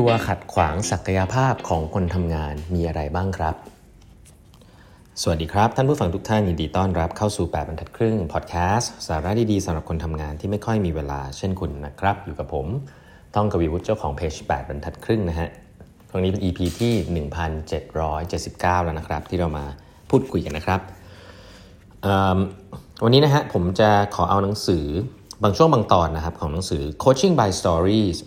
ตัวขัดขวางศักยภาพของคนทำงานมีอะไรบ้างครับสวัสดีครับท่านผู้ฟังทุกท่านยินดีต้อนรับเข้าสู่8บรรทัดครึ่งพอดแคสต์สาระดีๆสำหรับคนทำงานที่ไม่ค่อยมีเวลาเช่นคุณนะครับอยู่กับผมต้องกวีวุฒิเจ้าของเพจ8บรรทัดครึ่งนะฮะครั้งนี้เป็น EP ที่1779แล้วนะครับที่เรามาพูดคุยกันนะครับวันนี้นะฮะผมจะขอเอาหนังสือบางช่วงบางตอนนะครับของหนังสือ Coaching by Stories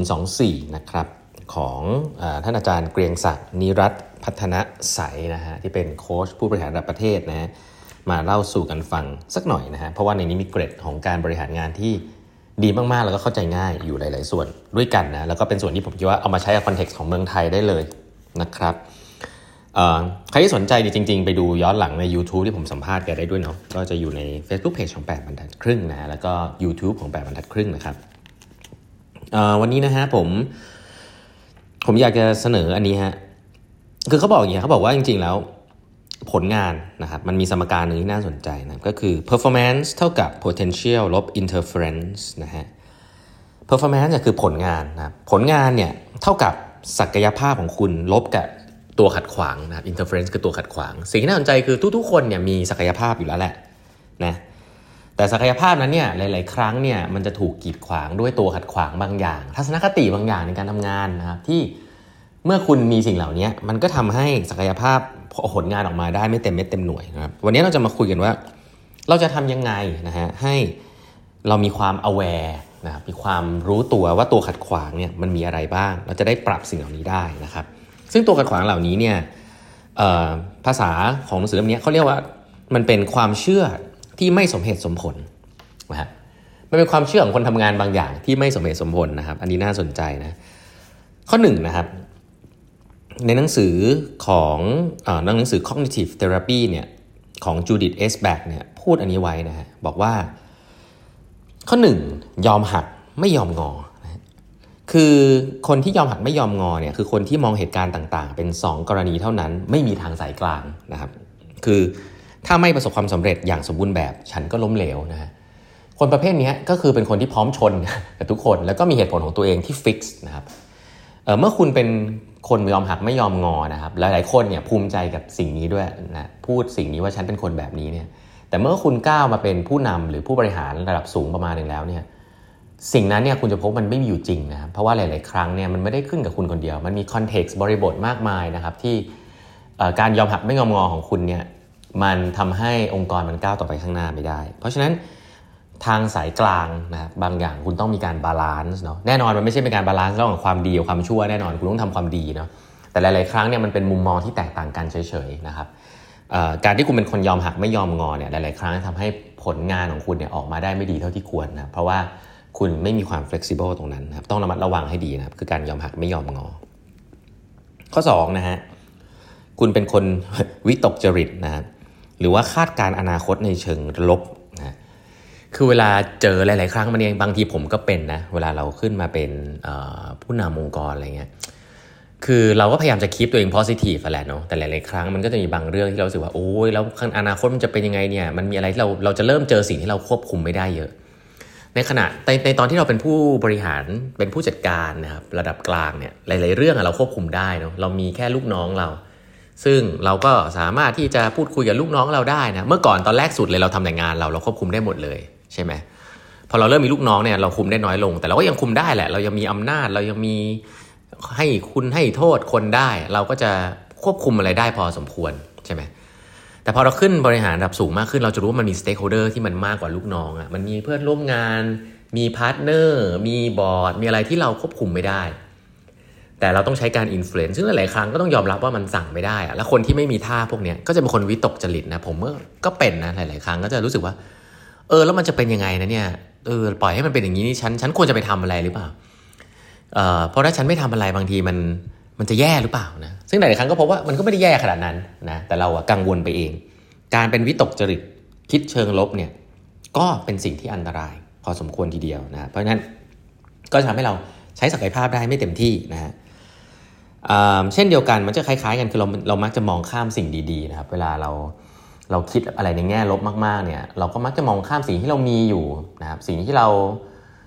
2024นะครับของท่านอาจารย์เกรียงศักดิ์นิรัตน์พัฒนใสนะฮะที่เป็นโค้ชผู้บริหารระดับประเทศนะฮะมาเล่าสู่กันฟังสักหน่อยนะฮะเพราะว่าในนี้มีเกร็ดของการบริหารงานที่ดีมากๆแล้วก็เข้าใจง่ายอยู่หลายๆส่วนด้วยกันนะแล้วก็เป็นส่วนที่ผมคิดว่าเอามาใช้กับคอนเท็กซ์ของเมืองไทยได้เลยนะครับใครที่สนใจจริงๆไปดูย้อนหลังใน YouTube ที่ผมสัมภาษณ์แกได้ด้วยเนาะก็จะอยู่ใน Facebook Page ของ8บรรทัดครึ่งนะแล้วก็ YouTube ของ8บรรทัดครึ่งนะครับวันนี้นะฮะผมอยากจะเสนออันนี้ฮะคือเขาบอกอย่างนี้เขาบอกว่าจริงๆแล้วผลงานนะครับมันมีสมการหนึ่งที่น่าสนใจนะก็คือ performance เท่ากับ potential ลบ interference นะฮะ performance คือผลงานนะผลงานเนี่ยเท่ากับศักยภาพของคุณลบกับตัวขัดขวางนะครับ interference คือตัวขัดขวางสิ่งที่น่าสนใจคือทุกๆคนเนี่ยมีศักยภาพอยู่แล้วแหละนะแต่ศักยภาพนั้นเนี่ยหลายๆครั้งเนี่ยมันจะถูกกีดขวางด้วยตัวขัดขวางบางอย่างทัศนคติบางอย่างในการทำงานนะครับที่เมื่อคุณมีสิ่งเหล่านี้มันก็ทำให้ศักยภาพผลงานออกมาได้ไม่เต็มเม็ดเต็มหน่วยนะครับวันนี้เราจะมาคุยกันว่าเราจะทำยังไงนะฮะให้เรามีความ aware นะครับมีความรู้ตัวว่าตัวขัดขวางเนี่ยมันมีอะไรบ้างเราจะได้ปรับสิ่งเหล่านี้ได้นะครับซึ่งตัวขัดขวางเหล่านี้เนี่ยภาษาของหนังสือเล่มนี้เขาเรียกว่ามันเป็นความเชื่อที่ไม่สมเหตุสมผลนะฮะมันเป็นความเชื่อของคนทำงานบางอย่างที่ไม่สมเหตุสมผลนะครับอันนี้น่าสนใจนะข้อหนึ่งนะครับในหนังสือของหนังสือ Cognitive Therapy เนี่ยของ Judith S. Beck เนี่ยพูดอันนี้ไว้นะฮะบอกว่าข้อหนึ่งยอมหักไม่ยอมงอนะคือคนที่ยอมหักไม่ยอมงอเนี่ยคือคนที่มองเหตุการณ์ต่างๆเป็น2กรณีเท่านั้นไม่มีทางสายกลางนะครับคือถ้าไม่ประสบความสำเร็จอย่างสมบูรณ์แบบฉันก็ล้มเหลวนะฮะคนประเภทนี้ก็คือเป็นคนที่พร้อมชนกับทุกคนแล้วก็มีเหตุผลของตัวเองที่ฟิกซ์นะครับเมื่อคุณเป็นคนยอมหักไม่ยอมงอนะครับหลายๆคนเนี่ยภูมิใจกับสิ่งนี้ด้วยนะพูดสิ่งนี้ว่าฉันเป็นคนแบบนี้เนี่ยแต่เมื่อคุณก้าวมาเป็นผู้นำหรือผู้บริหารระดับสูงประมาณนึงแล้วเนี่ยสิ่งนั้นเนี่ยคุณจะพบมันไม่มีอยู่จริงนะครับเพราะว่าหลายๆครั้งเนี่ยมันไม่ได้ขึ้นกับคุณคนเดียวมันมีคอนเท็กซ์บริบทมากมายนะครับที่การยอมหักไม่ยอมงอของคุณเนี่ยมันทำให้องค์กรมันก้าวต่อไปข้างหน้าไม่ได้เพราะฉะนั้นทางสายกลางนะบางอย่างคุณต้องมีการบาลานซ์เนาะแน่นอนมันไม่ใช่เป็นการบาลานซ์ระหว่างความดีกับความชั่วแน่นอนคุณต้องทำความดีเนาะแต่หลายๆครั้งเนี่ยมันเป็นมุมมองที่แตกต่างกันเฉยๆนะครับการที่คุณเป็นคนยอมหักไม่ยอมงอเนี่ยหลายๆครั้งทำให้ผลงานของคุณเนี่ยออกมาได้ไม่ดีเท่าที่ควรนะเพราะว่าคุณไม่มีความ flexible ตรงนั้นนะครับต้องระมัดระวังให้ดีนะครับคือการยอมหักไม่ยอมงอข้อ2นะฮะคุณเป็นคนวิตกจริตนะครับหรือว่าคาดการณ์อนาคตในเชิงลบนะคือเวลาเจอหลายๆครั้งมันเองบางทีผมก็เป็นนะเวลาเราขึ้นมาเป็นผู้นำองค์กรอะไรเงี้ยคือเราก็พยายามจะคีปตัวเอง positive แหละเนาะแต่หลายๆครั้งมันก็จะมีบางเรื่องที่เรารู้สึกว่าโอ้ยแล้วอนาคตมันจะเป็นยังไงเนี่ยมันมีอะไรที่เราจะเริ่มเจอสิ่งที่เราควบคุมไม่ได้เยอะในขณะในตอนที่เราเป็นผู้บริหารเป็นผู้จัดการนะครับระดับกลางเนี่ยหลายๆเรื่องเราควบคุมได้เนาะเรามีแค่ลูกน้องเราซึ่งเราก็สามารถที่จะพูดคุยกับลูกน้องเราได้นะเมื่อก่อนตอนแรกสุดเลยเราทำแต่งานเราควบคุมได้หมดเลยใช่ไหมพอเราเริ่มมีลูกน้องเนี่ยเราคุมได้น้อยลงแต่เราก็ยังคุมได้แหละเรายังมีอำนาจเรายังมีให้คุณให้โทษคนได้เราก็จะควบคุมอะไรได้พอสมควรใช่ไหมแต่พอเราขึ้นบริหารระดับสูงมากขึ้นเราจะรู้ว่ามันมีสเต็กโฮลเดอร์ที่มันมากกว่าลูกน้องอ่ะมันมีเพื่อนร่วมงานมีพาร์ทเนอร์มีบอร์ดมีอะไรที่เราควบคุมไม่ได้แต่เราต้องใช้การอินฟลูเอนซ์ซึ่งหลายๆครั้งก็ต้องยอมรับว่ามันสั่งไม่ได้อะแล้วคนที่ไม่มีท่าพวกนี้ก็จะเป็นคนวิตกจริตนะผมก็เป็นนะหลายๆครั้งก็จะรู้สึกว่าแล้วมันจะเป็นยังไงนะเนี่ยปล่อยให้มันเป็นอย่างนี้นี่ฉันควรจะไปทำอะไรหรือเปล่าเพราะถ้าฉันไม่ทำอะไรบางทีมันจะแย่หรือเปล่านะซึ่งหลายๆครั้งก็พบว่ามันก็ไม่ได้แย่ขนาดนั้นนะแต่เรากังวลไปเองการเป็นวิตกจริตคิดเชิงลบเนี่ยก็เป็นสิ่งที่อันตรายพอสมควรทีเดียวนะเพราะฉะนั้นก็ทำให้เราใช้ศักยภาพได้ไม่เต็มที่นะฮะเช่นเดียวกันมันจะคล้ายๆกันคือเรามักจะมองข้ามสิ่งดีๆนะครับเวลาเราคิดอะไรในแง่ลบมากๆเนี่ยเราก็มักจะมองข้ามสิ่งที่เรามีอยู่นะครับสิ่งที่เรา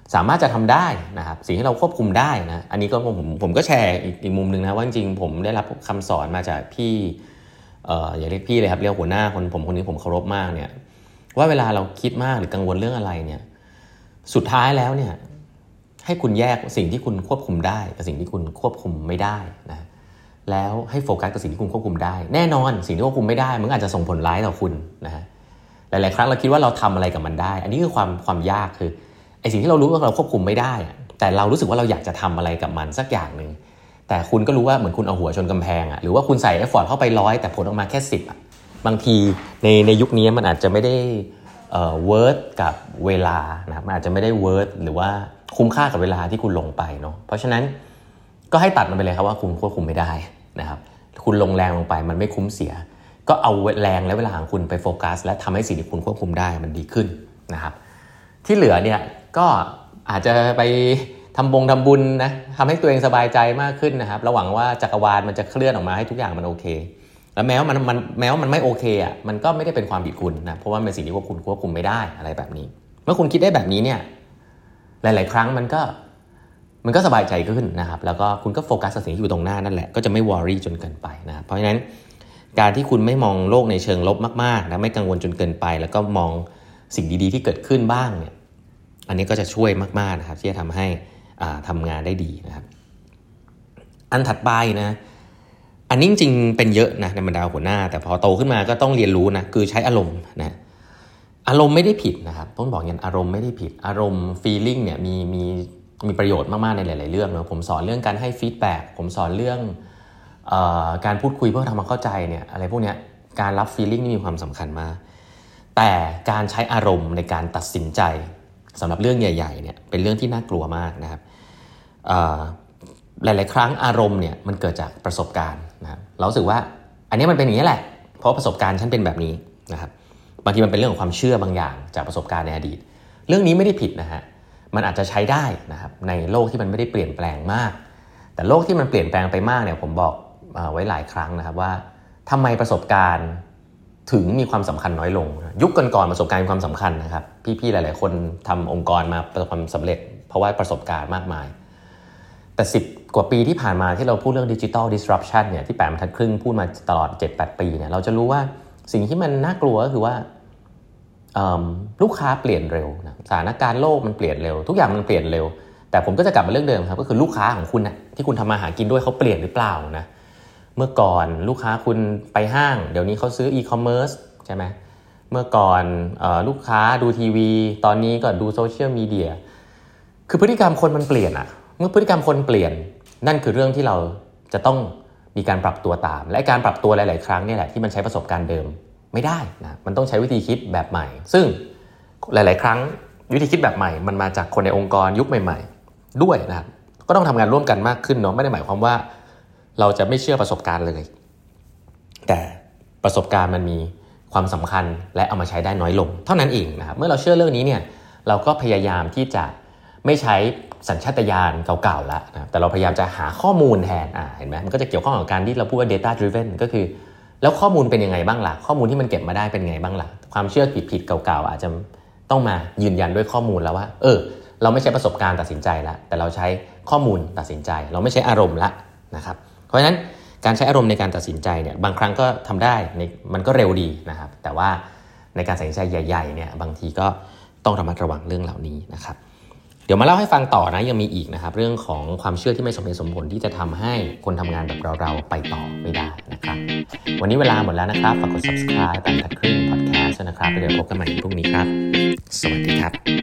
สามารถจะทำได้นะครับสิ่งที่เราควบคุมได้นะอันนี้ก็ผมก็แชร์อีกมุมนึงนะว่าจริงๆผมได้รับคำสอนมาจากพี่อย่าเรียกพี่เลยครับเรียกหัวหน้าคนนี้ผมเคารพมากเนี่ยว่าเวลาเราคิดมากหรือกังวลเรื่องอะไรเนี่ยสุดท้ายแล้วเนี่ยให้คุณแยกสิ่งที่คุณควบคุมได้กับสิ่งที่คุณควบคุมไม่ได้นะแล้วให้โฟกัสกับสิ่งที่คุณควบคุมได้แน่นอนสิ่งที่ควบคุมไม่ได้มันอาจจะส่งผลร้ายต่อคุณนะฮะหลายๆครั้งเราคิดว่าเราทำอะไรกับมันได้อันนี้คือความยากคือไอ้สิ่งที่เรารู้ว่าเราควบคุมไม่ได้แต่เรารู้สึกว่าเราอยากจะทำอะไรกับมันสักอย่างนึงแต่คุณก็รู้ว่าเหมือนคุณเอาหัวชนกำแพงหรือว่าคุณใส่เอฟฟอร์ตเข้าไป100แต่ผลออกมาแค่10บางทีในยุคนี้มันอาจจะไม่ได้เวิร์ดกับเวลานะมันอาจจะไม่ได้เวิร์ดหรือว่าคุ้มค่ากับเวลาที่คุณลงไปเนาะเพราะฉะนั้นก็ให้ตัดมันไปเลยครับว่าคุณควบคุมไม่ได้นะครับคุณลงแรงลงไปมันไม่คุ้มเสียก็เอาแรงและเวลาของคุณไปโฟกัสและทำให้สิ่งที่คุณควบคุมได้มันดีขึ้นนะครับที่เหลือเนี่ยก็อาจจะไปทำบุญนะทำให้ตัวเองสบายใจมากขึ้นนะครับระหวังว่าจักรวาลมันจะเคลื่อนออกมาให้ทุกอย่างมันโอเคแล้วแม้ว่ามันไม่โอเคมันก็ไม่ได้เป็นความผิดคุณนะเพราะว่าเป็นสิ่งที่คุณควบคุมไม่ได้อะไรแบบนี้เมื่อคุณคิดได้แบบนี้เนี่ยหลายๆครั้งมันก็สบายใจขึ้นนะครับแล้วก็คุณก็โฟกัสกับสิ่งที่อยู่ตรงหน้านั่นแหละก็จะไม่วอรี่จนเกินไปนะครับเพราะฉะนั้นการที่คุณไม่มองโลกในเชิงลบมากๆนะไม่กังวลจนเกินไปแล้วก็มองสิ่งดีๆที่เกิดขึ้นบ้างเนี่ยอันนี้ก็จะช่วยมากๆนะครับที่จะทำให้ทำงานได้ดีนะครับอันถัดไปนะอันนี้จริงๆเป็นเยอะนะในบรรดาหัวหน้าแต่พอโตขึ้นมาก็ต้องเรียนรู้นะคือใช้อารมณ์นะอารมณ์ไม่ได้ผิดนะครับต้องบอกอย่างอารมณ์ไม่ได้ผิดอารมณ์ feeling เนี่ยมีประโยชน์มากๆในหลายๆเรื่องนะผมสอนเรื่องการให้ฟีดแบ็กผมสอนเรื่องการพูดคุยเพื่อทำความเข้าใจเนี่ยอะไรพวกนี้การรับ feeling นี่มีความสำคัญมากแต่การใช้อารมณ์ในการตัดสินใจสำหรับเรื่องใหญ่ๆเนี่ยเป็นเรื่องที่น่ากลัวมากนะครับหลายๆครั้งอารมณ์เนี่ยมันเกิดจากประสบการณ์นะครับเรารู้สึกว่าอันนี้มันเป็นอย่างนี้แหละเพราะประสบการณ์ฉันเป็นแบบนี้นะครับบางทีมันเป็นเรื่องของความเชื่อบางอย่างจากประสบการณ์ในอดีตเรื่องนี้ไม่ได้ผิดนะฮะมันอาจจะใช้ได้นะครับในโลกที่มันไม่ได้เปลี่ยนแปลงมากแต่โลกที่มันเปลี่ยนแปลงไปมากเนี่ยผมบอกไว้หลายครั้งนะครับว่าทำไมประสบการณ์ถึงมีความสำคัญน้อยลงยุคก่อนๆประสบการณ์มีความสำคัญนะครับพี่ๆหลายๆคนทำองค์กรมาประสบความสำเร็จเพราะว่าประสบการณ์มากมายแต่10 กว่าปีที่ผ่านมาที่เราพูดเรื่อง Digital Disruption เนี่ยที่8 บรรทัดครึ่งพูดมาตลอด 7-8 ปีเนี่ยเราจะรู้ว่าสิ่งที่มันน่ากลัวก็คือว่าลูกค้าเปลี่ยนเร็วนะสถานการณ์โลกมันเปลี่ยนเร็วทุกอย่างมันเปลี่ยนเร็วแต่ผมก็จะกลับมาเรื่องเดิมครับก็คือลูกค้าของคุณนะที่คุณทำมาหากินด้วยเขาเปลี่ยนหรือเปล่านะเมื่อก่อนลูกค้าคุณไปห้างเดี๋ยวนี้เขาซื้ออีคอมเมิร์ซใช่ไหมเมื่อก่อนลูกค้าดูทีวีตอนนี้ก็ดูโซเชียลมีเดียคือพฤติกรรมคนมันเปลี่ยนเมื่อพฤติกรรมคนเปลี่ยนนั่นคือเรื่องที่เราจะต้องมีการปรับตัวตามและการปรับตัวหลายๆครั้งนี่แหละที่มันใช้ประสบการณ์เดิมไม่ได้นะมันต้องใช้วิธีคิดแบบใหม่ซึ่งหลายๆครั้งวิธีคิดแบบใหม่มันมาจากคนในองค์กรยุคใหม่ๆด้วยนะครับก็ต้องทำงานร่วมกันมากขึ้นเนาะไม่ได้หมายความว่าเราจะไม่เชื่อประสบการณ์เลยแต่ประสบการณ์มันมีความสำคัญและเอามาใช้ได้น้อยลงเท่านั้นเองนะครับเมื่อเราเชื่อเรื่องนี้เนี่ยเราก็พยายามที่จะไม่ใช้สัญชาตญาณเก่าๆแล้วนะแต่เราพยายามจะหาข้อมูลแทนเห็นไหมมันก็จะเกี่ยวข้องกับการที่เราพูดว่า data driven ก็คือแล้วข้อมูลเป็นยังไงบ้างล่ะข้อมูลที่มันเก็บมาได้เป็นไงบ้างล่ะความเชื่อผิดๆเก่าๆอาจจะต้องมายืนยันด้วยข้อมูลแล้วว่าเราไม่ใช้ประสบการณ์ตัดสินใจแล้วแต่เราใช้ข้อมูลตัดสินใจเราไม่ใช้อารมณ์ละนะครับเพราะฉะนั้นการใช้อารมณ์ในการตัดสินใจเนี่ยบางครั้งก็ทำได้มันก็เร็วดีนะครับแต่ว่าในการตัดสินใจใหญ่ๆเนี่ยบางทีก็ต้องระมัดระวังเรื่องเหล่านี้นะครับเดี๋ยวมาเล่าให้ฟังต่อนะยังมีอีกนะครับเรื่องของความเชื่อที่ไม่สมเหตุสมผลที่จะทำให้คนทำงานแบบเราไปต่อไม่ได้นะครับวันนี้เวลาหมดแล้วนะครับฝากกด subscribe 8 บรรทัดครึ่ง podcast นะครับเดี๋ยวพบกันใหม่พรุ่งนี้ครับสวัสดีครับ